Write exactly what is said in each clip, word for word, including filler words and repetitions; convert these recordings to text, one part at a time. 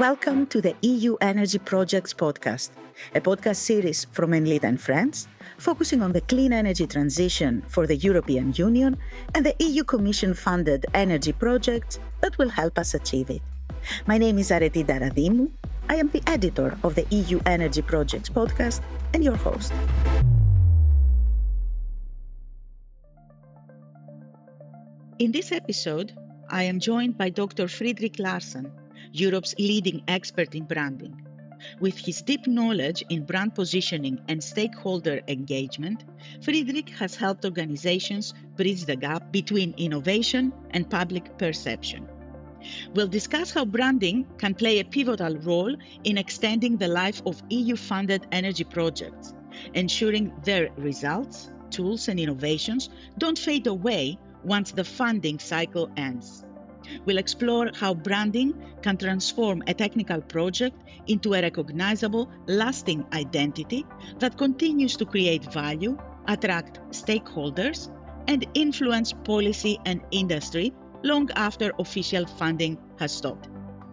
Welcome to the E U Energy Projects podcast, a podcast series from Enlit and Friends, focusing on the clean energy transition for the European Union and the E U Commission-funded energy projects that will help us achieve it. My name is Areti Daradimou. I am the editor of the E U Energy Projects podcast and your host. In this episode, I am joined by Doctor Fredrik Larsson, Europe's leading expert in branding. With his deep knowledge in brand positioning and stakeholder engagement, Fredrik has helped organizations bridge the gap between innovation and public perception. We'll discuss how branding can play a pivotal role in extending the life of E U-funded energy projects, ensuring their results, tools, and innovations don't fade away once the funding cycle ends. We'll explore how branding can transform a technical project into a recognizable, lasting identity that continues to create value, attract stakeholders, and influence policy and industry long after official funding has stopped.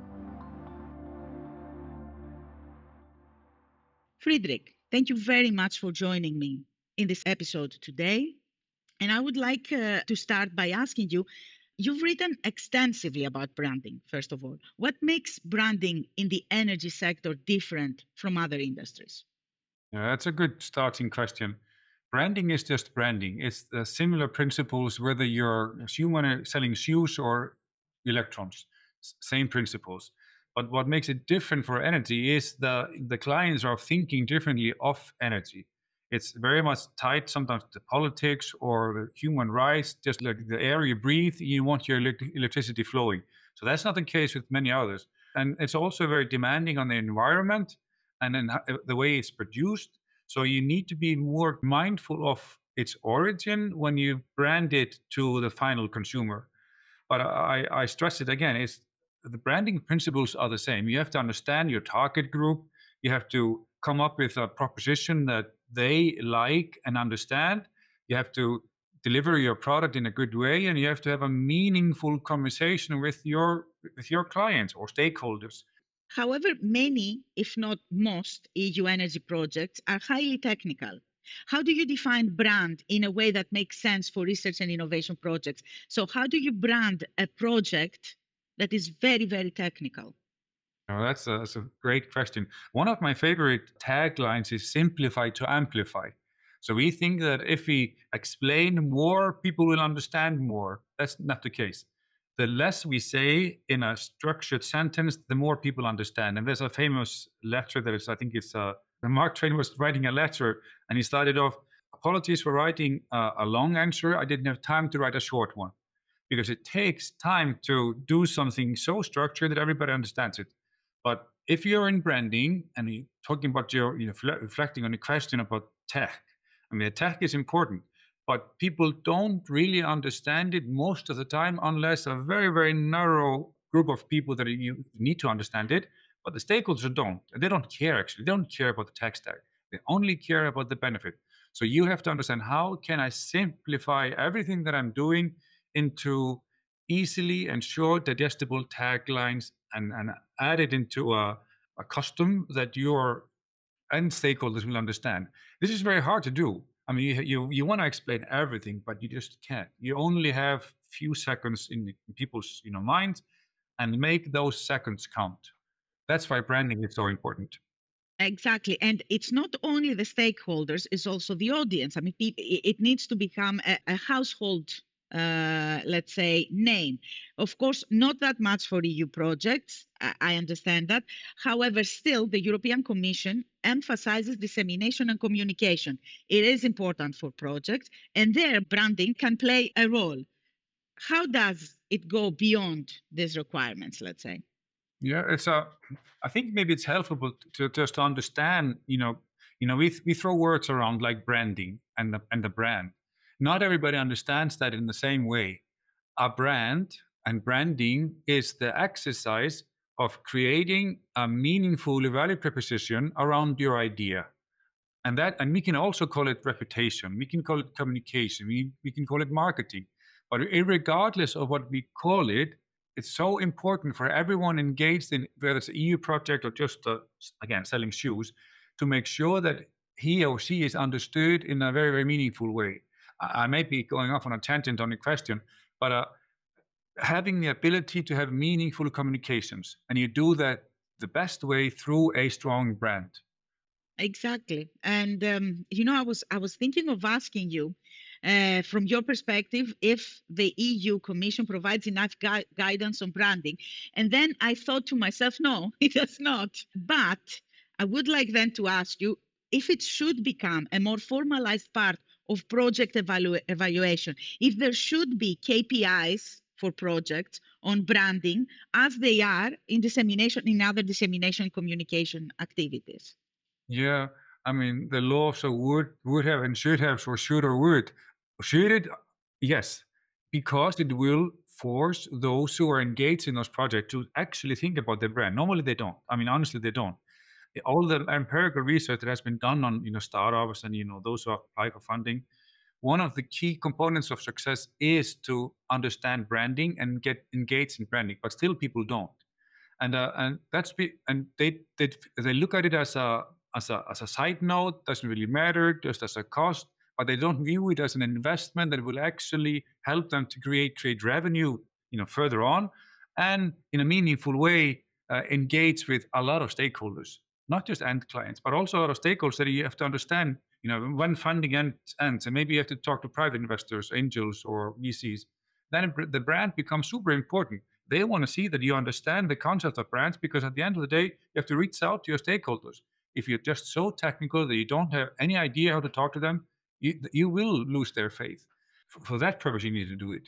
Fredrik, thank you very much for joining me in this episode today. And I would like uh, to start by asking you, you've written extensively about branding, first of all. What makes branding in the energy sector different from other industries? Yeah, that's a good starting question. Branding is just branding. It's the similar principles whether you're human selling shoes or electrons, S- same principles. But what makes it different for energy is the, the clients are thinking differently of energy. It's very much tied sometimes to politics or human rights, just like the air you breathe, you want your elec- electricity flowing. So that's not the case with many others. And it's also very demanding on the environment and then ho- the way it's produced. So you need to be more mindful of its origin when you brand it to the final consumer. But I, I stress it again, it's the branding principles are the same. You have to understand your target group. You have to come up with a proposition that they like and understand. You have to deliver your product in a good way, and you have to have a meaningful conversation with your with your clients or stakeholders. However, many, if not most, E U energy projects are highly technical. How do you define brand in a way that makes sense for research and innovation projects? So, how do you brand a project that is very, very technical? Oh, that's a, that's a great question. One of my favorite taglines is simplify to amplify. So we think that if we explain more, people will understand more. That's not the case. The less we say in a structured sentence, the more people understand. And there's a famous letter that is, I think it's uh, Mark Twain was writing a letter and he started off, apologies for writing uh, a long answer. I didn't have time to write a short one because it takes time to do something so structured that everybody understands it. But if you're in branding and you're talking about your, you know, fle- reflecting on the question about tech, I mean, the tech is important, but people don't really understand it most of the time unless a very, very narrow group of people that you need to understand it. But the stakeholders don't. They don't care, actually. They don't care about the tech stack. They only care about the benefit. So you have to understand, how can I simplify everything that I'm doing into easily and short digestible taglines and, and add it into a, a custom that your end stakeholders will understand. This is very hard to do. I mean, you, you, you want to explain everything, but you just can't. You only have few seconds in, the, in people's you know minds, and make those seconds count. That's why branding is so important. Exactly. And it's not only the stakeholders, it's also the audience. I mean, pe- it it needs to become a, a household, uh, let's say, name. Of course, not that much for E U projects. I, I understand that. However, still, the European Commission emphasizes dissemination and communication. It is important for projects, and their branding can play a role. How does it go beyond these requirements, let's say? Yeah, it's a. I think maybe it's helpful to just to understand. You know, you know, we we throw words around like branding and the and the brand. Not everybody understands that in the same way. A brand and branding is the exercise of creating a meaningful value proposition around your idea, and that and we can also call it reputation. We can call it communication. We we can call it marketing. But regardless of what we call it, it's so important for everyone engaged in whether it's an E U project or just uh, again selling shoes to make sure that he or she is understood in a very very meaningful way. I, I may be going off on a tangent on the question, but uh, having the ability to have meaningful communications, and you do that the best way through a strong brand. Exactly. And um, you know, I was I was thinking of asking you, uh, from your perspective, if the E U Commission provides enough gui- guidance on branding. And then I thought to myself, no, it does not. But I would like then to ask you if it should become a more formalized part of project evalu- evaluation, if there should be K P Is for projects on branding as they are in dissemination in other dissemination communication activities. Yeah, I mean, the law also would would have and should have, or should or would. Should it? Yes, because it will force those who are engaged in those projects to actually think about their brand. Normally they don't. I mean, honestly, they don't. All the empirical research that has been done on, you know, startups and, you know, those who apply for funding, one of the key components of success is to understand branding and get engaged in branding, but still people don't. And uh, and that's be and they they they look at it as a as a as a side note, doesn't really matter, just as a cost, but they don't view it as an investment that will actually help them to create create revenue, you know, further on, and in a meaningful way uh, engage with a lot of stakeholders, not just end clients, but also a lot of stakeholders that you have to understand. You know, when funding ends, ends and maybe you have to talk to private investors, angels, or V Cs, then the brand becomes super important. They want to see that you understand the concept of brands, because at the end of the day, you have to reach out to your stakeholders. If you're just so technical that you don't have any idea how to talk to them, you, you will lose their faith. For, for that purpose, you need to do it.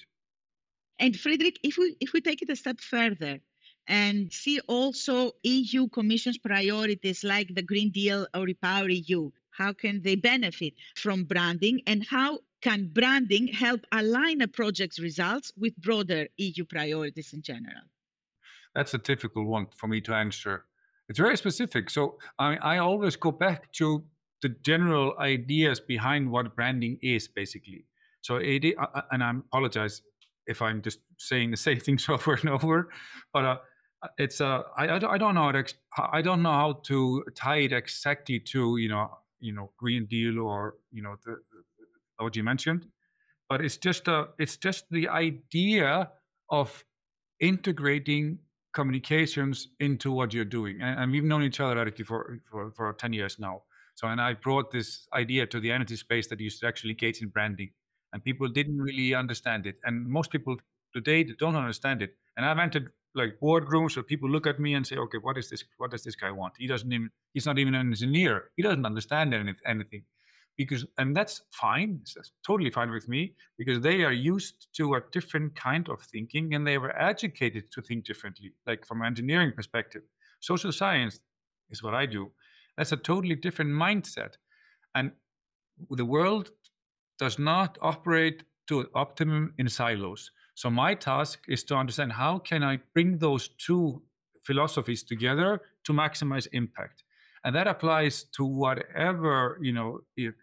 And Friedrich, if we if we take it a step further and see also E U Commission's priorities like the Green Deal or Repower E U, how can they benefit from branding, and how can branding help align a project's results with broader E U priorities in general? That's a difficult one for me to answer. It's very specific. So I, I always go back to the general ideas behind what branding is, basically. So it, and I apologize if I'm just saying the same things over and over, but uh, it's uh, I, I don't know how to, I don't know how to tie it exactly to, you know, you know, Green Deal or, you know, the, what you mentioned, but it's just a it's just the idea of integrating communications into what you're doing. And, and we've known each other already for, for, for ten years now. So, and I brought this idea to the energy space that you should actually engage in branding. And people didn't really understand it. And most people today don't understand it. And I've entered like boardrooms where people look at me and say, okay, what is this? What does this guy want? He doesn't even, he's not even an engineer. He doesn't understand any, anything. Because, and that's fine. That's totally fine with me, because they are used to a different kind of thinking and they were educated to think differently, like from an engineering perspective. Social science is what I do. That's a totally different mindset. And the world does not operate to optimum in silos. So my task is to understand how can I bring those two philosophies together to maximize impact. And that applies to whatever, you know,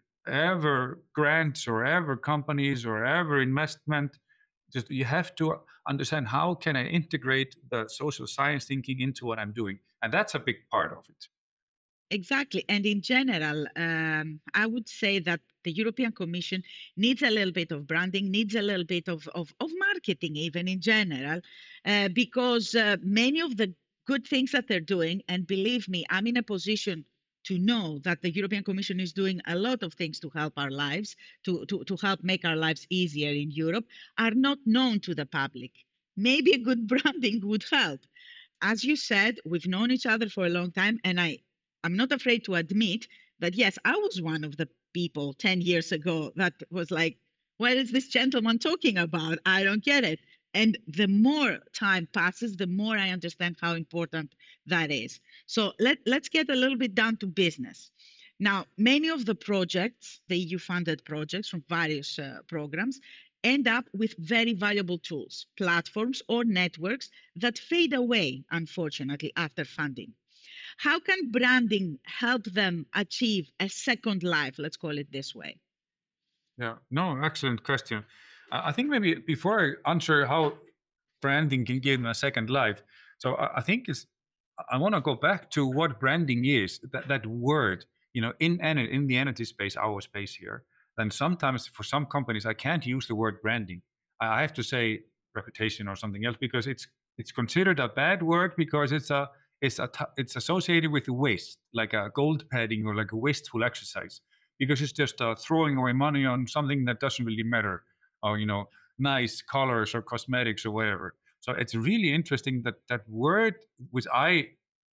ever grants or ever companies or ever investment. Just you have to understand how can I integrate the social science thinking into what I'm doing, and that's a big part of it. Exactly. And in general, um, I would say that the European Commission needs a little bit of branding, needs a little bit of, of, of marketing, even in general, uh, because uh, many of the good things that they're doing, and believe me, I'm in a position to know that the European Commission is doing a lot of things to help our lives, to, to, to help make our lives easier in Europe, are not known to the public. Maybe a good branding would help. As you said, we've known each other for a long time, and I I'm not afraid to admit that, yes, I was one of the people ten years ago that was like, what is this gentleman talking about? I don't get it. And the more time passes, the more I understand how important that is. So let, let's get a little bit down to business. Now, many of the projects, the E U funded projects from various uh, programs, end up with very valuable tools, platforms, or networks that fade away, unfortunately, after funding. How can branding help them achieve a second life? Let's call it this way. Yeah, no, excellent question. I think maybe before I answer how branding can give them a second life. So I, I think it's, I want to go back to what branding is, that, that word, you know, in, in the energy space, our space here. Then sometimes for some companies, I can't use the word branding. I have to say reputation or something else because it's it's considered a bad word because it's a it's a it's associated with waste, like a gold padding or like a wasteful exercise, because it's just uh, throwing away money on something that doesn't really matter, or you know, nice colors or cosmetics or whatever. So it's really interesting that that word, which I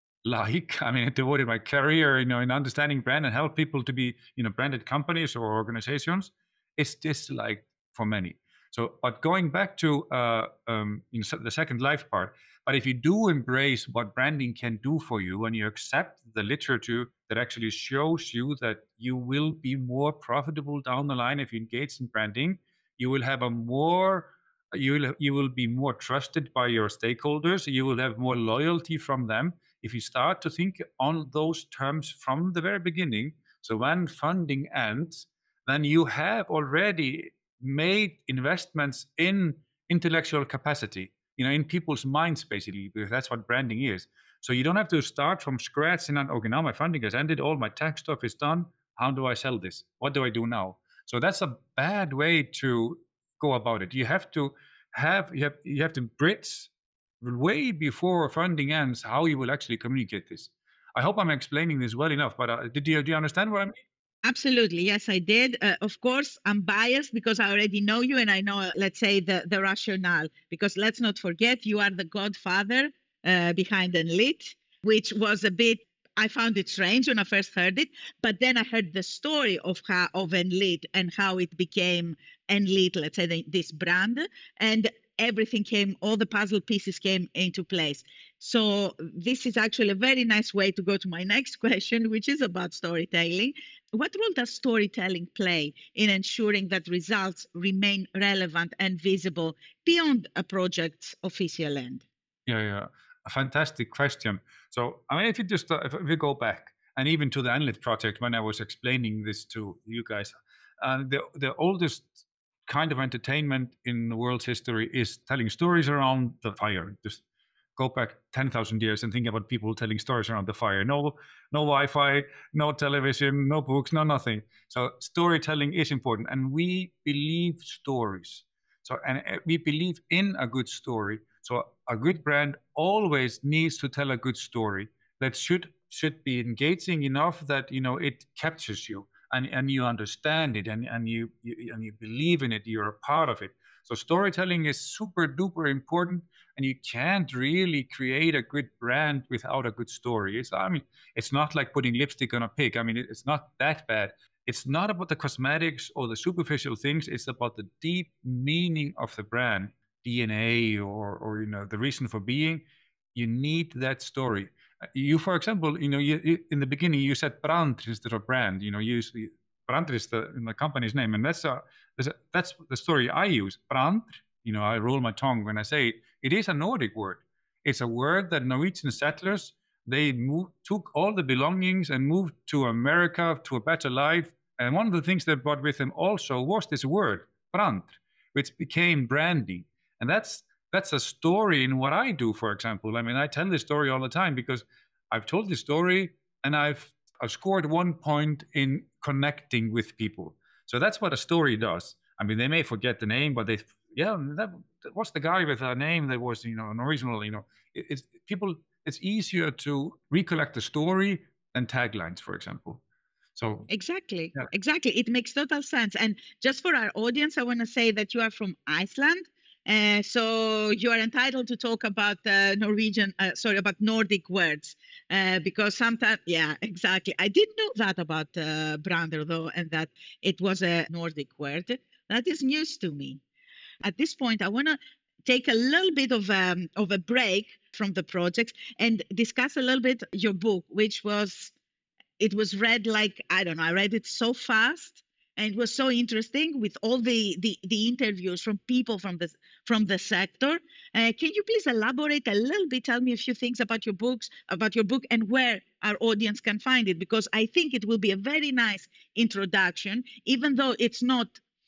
like, I mean, I devoted my career, you know, in understanding brand and help people to be, you know, branded companies or organizations, it's disliked for many. So, but going back to uh, um, you know, the second life part, but if you do embrace what branding can do for you and you accept the literature that actually shows you that you will be more profitable down the line if you engage in branding, you will have a more you will you will be more trusted by your stakeholders, you will have more loyalty from them if you start to think on those terms from the very beginning. So when funding ends, then you have already made investments in intellectual capacity, you know, in people's minds, basically, because that's what branding is. So you don't have to start from scratch and then, okay, now my funding has ended, all my tax stuff is done. How do I sell this? What do I do now? So that's a bad way to go about it. You have to have you have you have to bridge way before funding ends how you will actually communicate this. I hope I'm explaining this well enough, but uh, did you do you understand what I mean? Absolutely. Yes, I did. Uh, of course, I'm biased because I already know you and I know, uh, let's say, the, the rationale. Because let's not forget, you are the godfather uh, behind Enlit, which was a bit, I found it strange when I first heard it. But then I heard the story of how of Enlit and how it became Enlit, let's say, the, this brand. And everything came, all the puzzle pieces came into place. So this is actually a very nice way to go to my next question, which is about storytelling. What role does storytelling play in ensuring that results remain relevant and visible beyond a project's official end? Yeah, yeah, a fantastic question. So, I mean, if you just uh, if we go back and even to the Enlit project, when I was explaining this to you guys, uh, the the oldest kind of entertainment in the world's history is telling stories around the fire. Just go back ten thousand years and think about people telling stories around the fire. No, no Wi-Fi, no television, no books, no nothing. So storytelling is important, and we believe stories. So, and uh, we believe in a good story. So a good brand always needs to tell a good story that should should be engaging enough that you know it captures you and, and you understand it and, and you, you and you believe in it, you're a part of it. So storytelling is super duper important, and you can't really create a good brand without a good story. It's I mean, it's not like putting lipstick on a pig. I mean, it's not that bad. It's not about the cosmetics or the superficial things. It's about the deep meaning of the brand, D N A, or or you know the reason for being. You need that story. Uh, You, for example, you know, you, you, in the beginning you said brand instead of brand. You know, you use the- brand is the, the company's name, and that's a, that's a that's the story I use. Brand. You know, I roll my tongue when I say it. It is a Nordic word. It's a word that Norwegian settlers they moved, took all the belongings and moved to America to a better life. And one of the things they brought with them also was this word, brand, which became branding. And that's that's a story in what I do, for example. I mean, I tell this story all the time because I've told this story and I've I've scored one point in connecting with people. So that's what a story does. I mean, they may forget the name, but they yeah, that what's the guy with a name that was you know an original. You know, it, it's people. It's easier to recollect the story than taglines, for example. So Exactly. yeah, Exactly. It makes total sense. And just for our audience, I want to say that you are from Iceland. Uh, so you are entitled to talk about uh, Norwegian, uh, sorry, about Nordic words, uh, because sometimes, yeah, exactly. I did know that about uh, Brander, though, and that it was a Nordic word. That is news to me. At this point, I want to take a little bit of um, of a break from the project and discuss a little bit your book, which was it was read like I don't know. I read it so fast, and it was so interesting with all the the, the interviews from people from the from the sector. Uh, can you please elaborate a little bit? Tell me a few things about your books, about your book, and where our audience can find it, because I think it will be a very nice introduction, even though it's not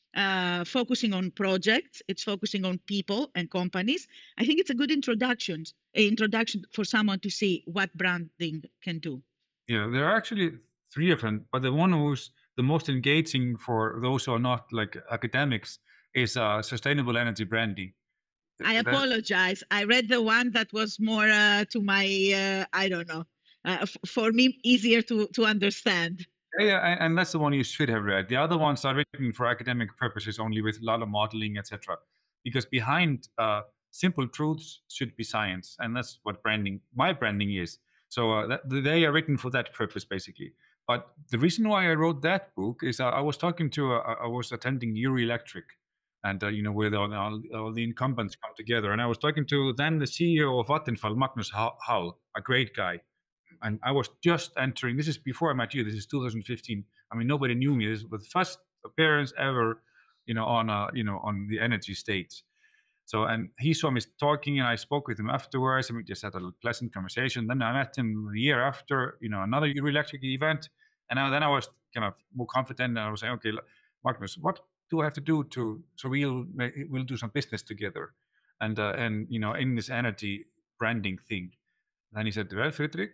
uh, focusing on projects. It's focusing on people and companies. I think it's a good introduction, introduction for someone to see what branding can do. Yeah, there are actually three of them, but the one who's the most engaging for those who are not like academics is uh, sustainable energy branding. I That, apologize. I read the one that was more uh, to my, uh, I don't know, uh, f- for me, easier to, to understand. yeah, yeah, and, and that's the one you should have read. The other ones are written for academic purposes only with a lot of modeling, et cetera. Because behind uh, simple truths should be science, and that's what branding, my branding is. So uh, that, they are written for that purpose, basically. But the reason why I wrote that book is uh, I was talking to, uh, I was attending Euro-Electric, and uh, you know where all, all, all the incumbents come together, and I was talking to then the C E O of Vattenfall, Magnus Hull, a great guy, and I was just entering. This is before I met you. This is two thousand fifteen. I mean, nobody knew me. This was the first appearance ever, you know, on uh, you know on the energy stage. So, and he saw me talking, and I spoke with him afterwards, and we just had a pleasant conversation. Then I met him the year after, you know, another Electric event, and I, then I was kind of more confident, and I was saying, okay, Magnus, what do I have to do to so we'll we'll do some business together, and uh, and you know, in this energy branding thing. Then he said, well, Friedrich,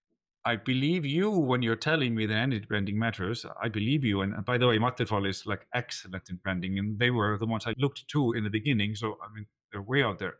I believe you when you're telling me that energy branding matters. I believe you. And, and by the way, Vattenfall is like excellent in branding, and they were the ones I looked to in the beginning. So I mean, they're way out there.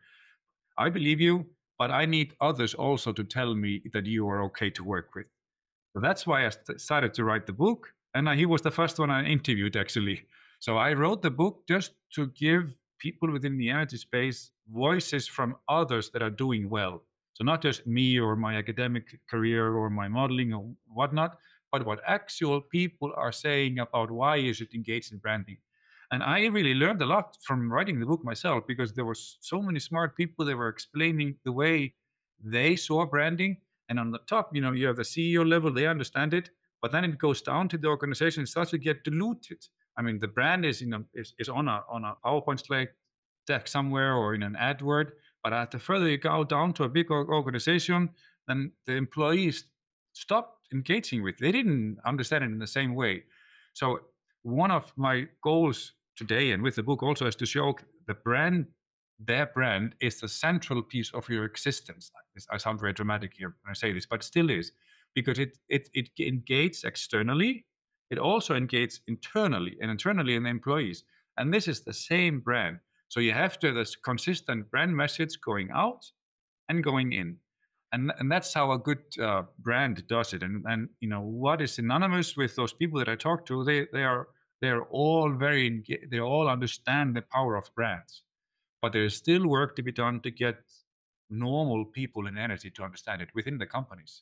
I believe you, but I need others also to tell me that you are okay to work with. So that's why I st- started to write the book, and I, he was the first one I interviewed actually. So I wrote the book just to give people within the energy space voices from others that are doing well. So not just me or my academic career or my modeling or whatnot, but what actual people are saying about why you should engage in branding. And I really learned a lot from writing the book myself because there were so many smart people that were explaining the way they saw branding. And on the top, you know, you have the C E O level, they understand it, but then it goes down to the organization, it starts to get diluted. I mean, the brand is, you know, is, is on a on a PowerPoint slide deck somewhere or in an ad word. But at the further you go down to a big organization, then the employees stopped engaging with. They didn't understand it in the same way. So one of my goals today and with the book also is to show the brand, their brand is the central piece of your existence. I sound very dramatic here when I say this, but it still is, because it it it engages externally, it also engages internally and internally in the employees. And this is the same brand. So you have to have this consistent brand message going out and going in. And, and that's how a good uh, brand does it. And, and you know what is synonymous with those people that I talk to, they, they are they're all very they all understand the power of brands, but there is still work to be done to get normal people in energy to understand it within the companies.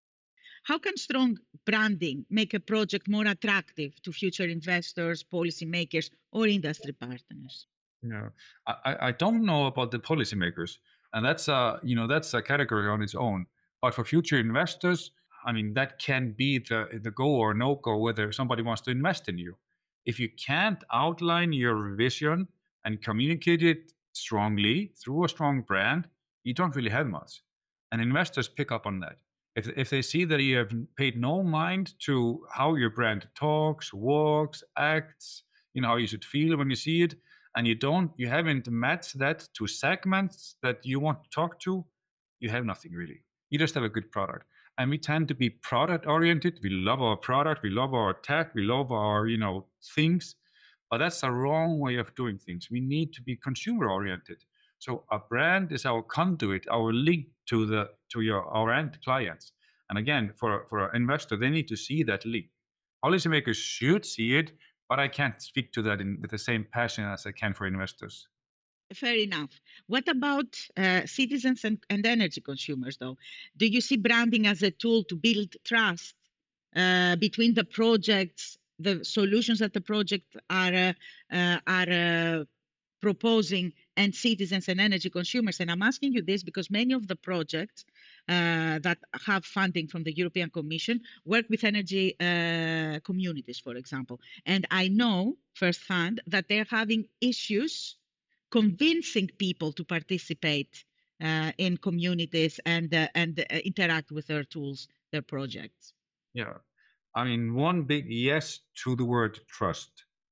How can strong branding make a project more attractive to future investors, policymakers, or industry partners? Yeah, I, I don't know about the policymakers, and that's a you know that's a category on its own. But for future investors, I mean that can be the the go or no go whether somebody wants to invest in you. If you can't outline your vision and communicate it strongly through a strong brand, you don't really have much. And investors pick up on that. If if they see that you have paid no mind to how your brand talks, walks, acts, you know how you should feel when you see it, and you don't you haven't matched that to segments that you want to talk to, you have nothing really. You just have a good product. And we tend to be product oriented. We love our product, we love our tech, we love our you know things, but that's a wrong way of doing things. We need to be consumer oriented. So a brand is our conduit, our link to the to your our end clients. And again, for for an investor, they need to see that link. Policymakers should see it, but I can't speak to that in, with the same passion as I can for investors. Fair enough. What about uh, citizens and, and energy consumers, though? Do you see branding as a tool to build trust uh, between the projects, the solutions that the project are uh, uh, are uh, proposing, and citizens and energy consumers? And I'm asking you this because many of the projects uh, that have funding from the European Commission work with energy uh, communities, for example. And I know firsthand that they're having issues convincing people to participate uh, in communities and uh, and uh, interact with their tools, their projects. Yeah. I mean, one big yes to the word trust.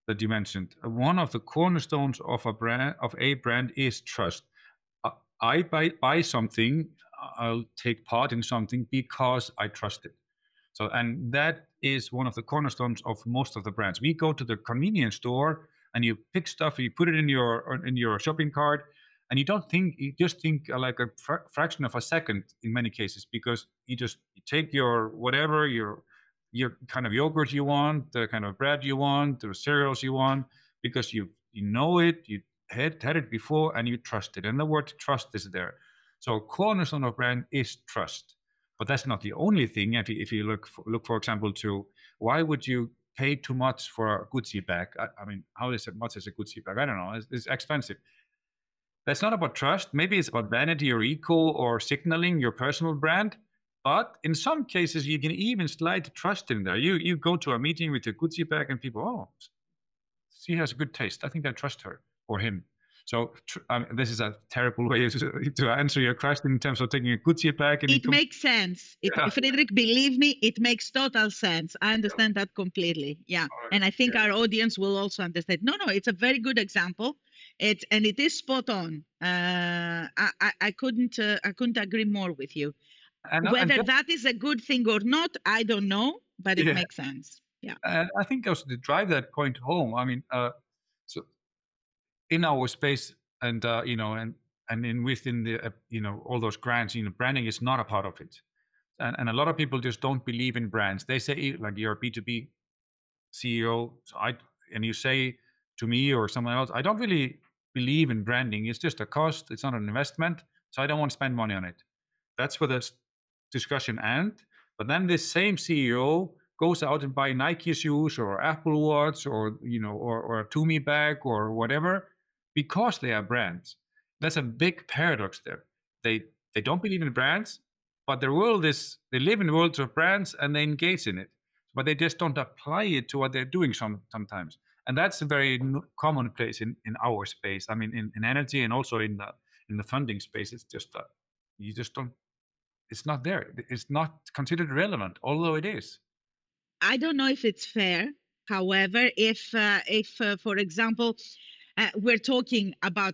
that you mentioned. Uh, One of the cornerstones of a brand of a brand is trust. Uh, I buy buy something, I'll take part in something because I trust it. So, and that is one of the cornerstones of most of the brands. We go to the convenience store and you pick stuff, you put it in your in your shopping cart, and you don't think, you just think uh, like a fra- fraction of a second in many cases, because you just you take your whatever your your kind of yogurt you want, the kind of bread you want, the cereals you want, because you you know it, you had had it before, and you trust it. And the word trust is there. So cornerstone of brand is trust. But that's not the only thing. If you, if you look, for, look for example, to why would you pay too much for a Gucci bag? I, I mean, how is it much as a Gucci bag? I don't know. It's, it's expensive. That's not about trust. Maybe it's about vanity or ego or signaling your personal brand. But in some cases, you can even slide trust in there. You you go to a meeting with your Gucci bag, and people, oh, she has a good taste. I think I trust her or him. So tr- I mean, this is a terrible way to, to answer your question in terms of taking a Gucci bag and It com- makes sense. It, yeah. Friedrich, believe me, it makes total sense. I understand that completely. Yeah. And I think Yeah. our audience will also understand. No, no, it's a very good example. It and it is spot on. Uh, I, I, I couldn't uh, I couldn't agree more with you. And, uh, and Whether just, that is a good thing or not, I don't know, but it yeah, makes sense. Yeah. and I think also to drive that point home. I mean, uh, so in our space, and uh, you know, and and in within the uh, you know all those grants, you know, branding is not a part of it. And and a lot of people just don't believe in brands. They say like you're a B two B C E O, so I and you say to me or someone else, I don't really believe in branding. It's just a cost. It's not an investment, so I don't want to spend money on it. That's where the s- discussion ends. But then this same C E O goes out and buy Nike shoes or Apple Watch or you know or, or a Tumi bag or whatever because they are brands. That's a big paradox there. They they don't believe in brands, but their world is they live in worlds of brands and they engage in it, but they just don't apply it to what they're doing some, sometimes. And that's a very n- commonplace in, in our space. I mean, in, in energy and also in the in the funding space, it's just uh, you just don't. It's not there. It's not considered relevant, although it is. I don't know if it's fair. However, if uh, if uh, for example, uh, we're talking about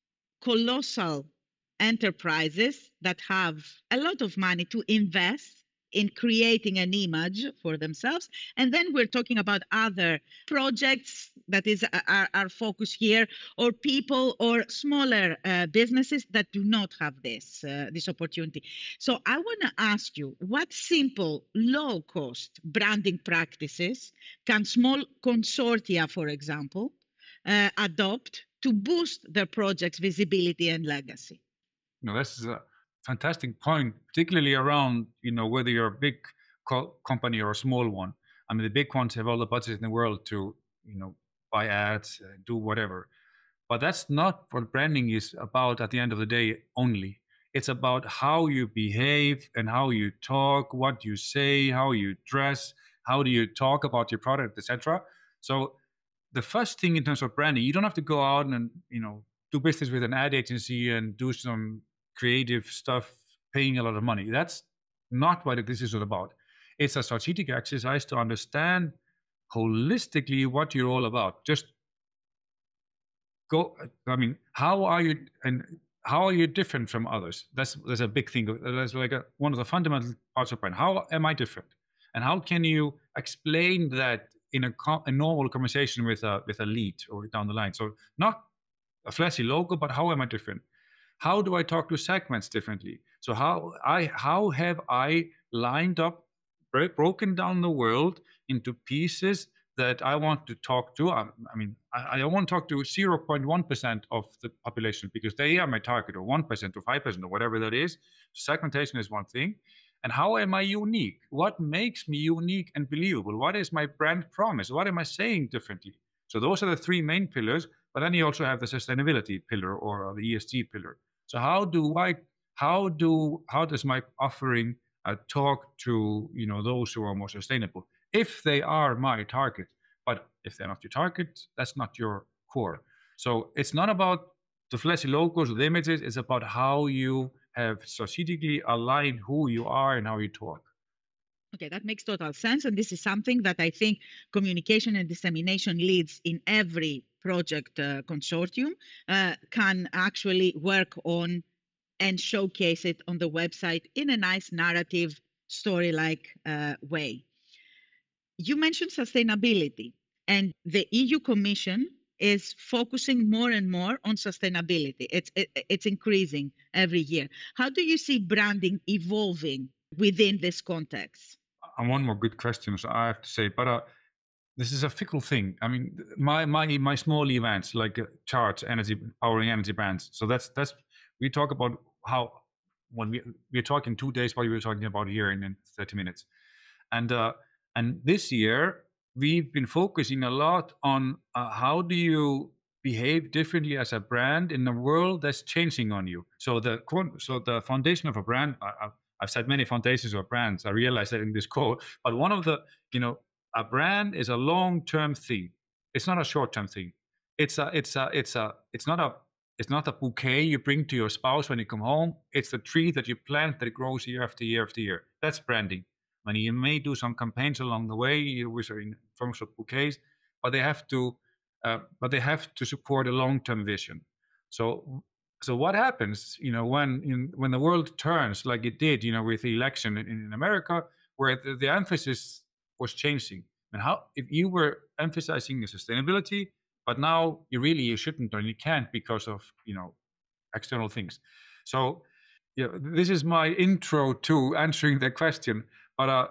colossal enterprises that have a lot of money to invest in creating an image for themselves. And then we're talking about other projects that is our, our focus here, or people or smaller uh, businesses that do not have this uh, this opportunity. So I want to ask you, what simple low cost branding practices can small consortia, for example, uh, adopt to boost their project's visibility and legacy? You know, this is a fantastic point, particularly around you know whether you're a big co- company or a small one. I mean, the big ones have all the budget in the world to you know buy ads, uh, do whatever. But that's not what branding is about at the end of the day only. It's about how you behave and how you talk, what you say, how you dress, how do you talk about your product, et cetera. So the first thing in terms of branding, you don't have to go out and you know do business with an ad agency and do some creative stuff, paying a lot of money. That's not what this is all about. It's a strategic exercise to understand holistically what you're all about. Just go. I mean, how are you and how are you different from others? That's that's a big thing. That's like a, one of the fundamental parts of brand. How am I different, and how can you explain that in a, co- a normal conversation with a with a lead or down the line? So not a flashy logo, but how am I different? How do I talk to segments differently? So how I how have I lined up, bro- broken down the world into pieces that I want to talk to? I, I mean, I, I don't want to talk to zero point one percent of the population because they are my target, or one percent or five percent or whatever that is. Segmentation is one thing. And how am I unique? What makes me unique and believable? What is my brand promise? What am I saying differently? So those are the three main pillars. But then you also have the sustainability pillar or the E S G pillar. So how do I how do how does my offering uh, talk to you know those who are more sustainable if they are my target? But if they're not your target, that's not your core. So it's not about the flashy logos or the images. It's about how you have strategically aligned who you are and how you talk. Okay, that makes total sense. And this is something that I think communication and dissemination leads in every project uh, consortium uh, can actually work on and showcase it on the website in a nice narrative story like uh, way. You mentioned sustainability, and the E U Commission is focusing more and more on sustainability. It's it, it's increasing every year. How do you see branding evolving within this context? And one more good question, so I have to say, but uh, this is a fickle thing. I mean, my my my small events like uh, charts, energy, powering energy brands. So that's that's we talk about how when we we're talking two days, what we were talking about here in, in thirty minutes, and uh, and this year we've been focusing a lot on uh, how do you behave differently as a brand in a world that's changing on you. So the so the foundation of a brand. I, I, I've said many foundations of brands. I realized that in this call, but one of the you know a brand is a long-term thing. It's not a short-term thing. It's a it's a it's a it's not a it's not a bouquet you bring to your spouse when you come home. It's the tree that you plant that grows year after year after year. That's branding. And you may do some campaigns along the way, which are in forms of bouquets, but they have to uh, but they have to support a long-term vision. So so what happens, you know, when in, when the world turns like it did, you know, with the election in, in America, where the, the emphasis was changing. And how if you were emphasizing the sustainability, but now you really you shouldn't or you can't because of you know external things. So yeah, this is my intro to answering the question. But uh,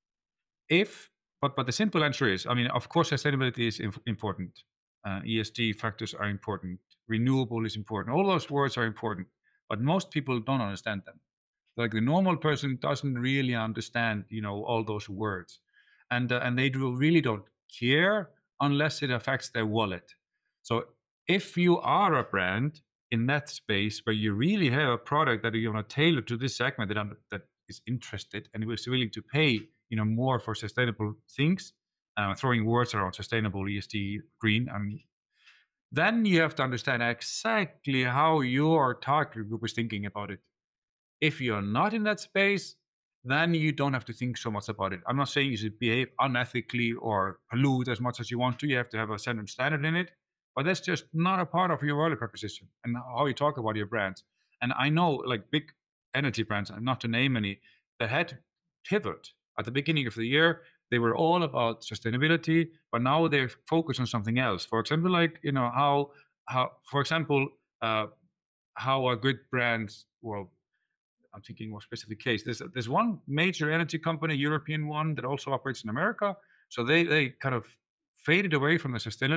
if but but the simple answer is, I mean, of course, sustainability is inf- important. Uh, E S G factors are important. Renewable is important. All those words are important, but most people don't understand them. Like the normal person doesn't really understand, you know, all those words, and uh, and they do really don't care unless it affects their wallet. So if you are a brand in that space where you really have a product that you want to tailor to this segment that under, that is interested and is willing to pay, you know, more for sustainable things, uh, throwing words around sustainable, E S G, green, I mean, then you have to understand exactly how your target group is thinking about it. If you're not in that space, then you don't have to think so much about it. I'm not saying you should behave unethically or pollute as much as you want to. You have to have a certain standard in it, but that's just not a part of your value proposition and how you talk about your brands. And I know like big energy brands, and not to name any, that had to pivot at the beginning of the year. They were all about sustainability, but now they're focused on something else. For example, like you know how how for example uh, how a good brand well I'm thinking more specific case. There's there's one major energy company, European one, that also operates in America. So they they kind of faded away from the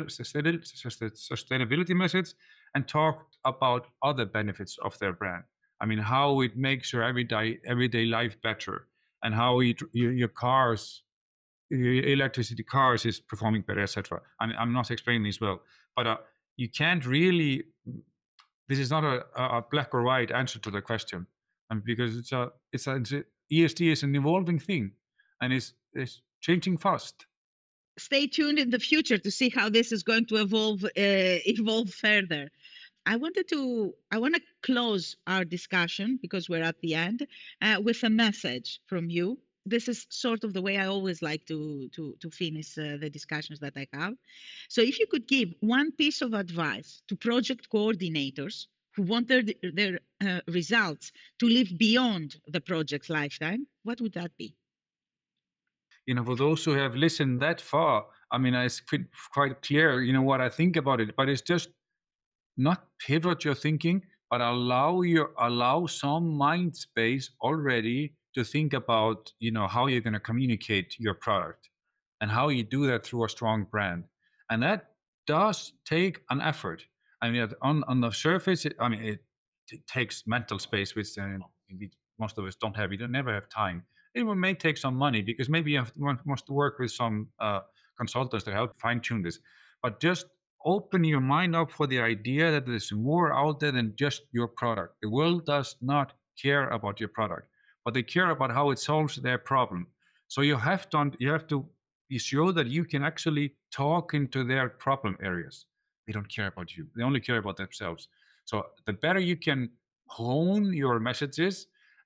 sustainability message and talked about other benefits of their brand. I mean, how it makes your everyday everyday life better, and how it, your, your cars, your electricity cars is performing better, et cetera. I'm, I'm not explaining this well, but uh, you can't really this is not a, a black or white answer to the question, and because it's a it's a, it's a E S G is an evolving thing, and it's it's changing fast. Stay tuned in the future to see how this is going to evolve uh, evolve further. I wanted to I want to close our discussion because we're at the end uh, with a message from you. This is sort of the way I always like to to to finish uh, the discussions that I have. So if you could give one piece of advice to project coordinators who want their their uh, results to live beyond the project's lifetime, what would that be? You know, for those who have listened that far, I mean, it's quite, quite clear, you know, what I think about it. But it's just not pivot your thinking, but allow your allow some mind space already to think about, you know, how you're going to communicate your product and how you do that through a strong brand. And that does take an effort. I mean, on on the surface, it, I mean, it, it takes mental space, which uh, we, most of us don't have. We don't never have time. It may take some money because maybe you have, must work with some uh, consultants to help fine tune this. But just open your mind up for the idea that there's more out there than just your product. The world does not care about your product, but they care about how it solves their problem. So you have to you have to be sure that you can actually talk into their problem areas. They don't care about you. They only care about themselves. So the better you can hone your messages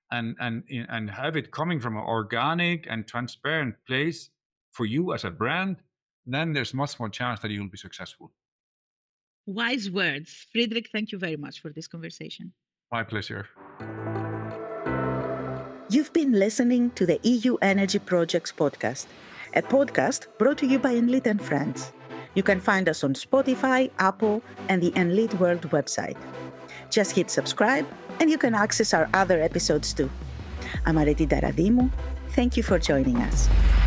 and and and have it coming from an organic and transparent place for you as a brand, then there's much more chance that you'll be successful. Wise words. Friedrich, thank you very much for this conversation. My pleasure. You've been listening to the E U Energy Projects podcast, a podcast brought to you by Enlit and Friends. You can find us on Spotify, Apple, and the Enlit World website. Just hit subscribe, and you can access our other episodes too. I'm Areti Daradimou. Thank you for joining us.